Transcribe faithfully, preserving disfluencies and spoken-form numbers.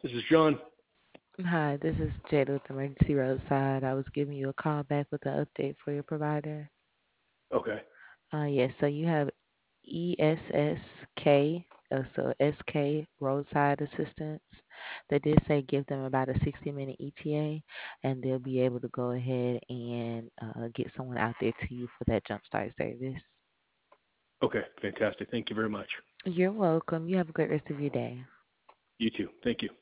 This is John. Hi, this is Jada with Emergency Roadside. I was giving you a call back with an update for your provider. Okay. Uh, yes, so you have E S S K, uh, so S K Roadside Assistance. They did say give them about a sixty minute E T A, and they'll be able to go ahead and uh, get someone out there to you for that jumpstart service. Okay. Fantastic. Thank you very much. You're welcome. You have a great rest of your day. You too. Thank you.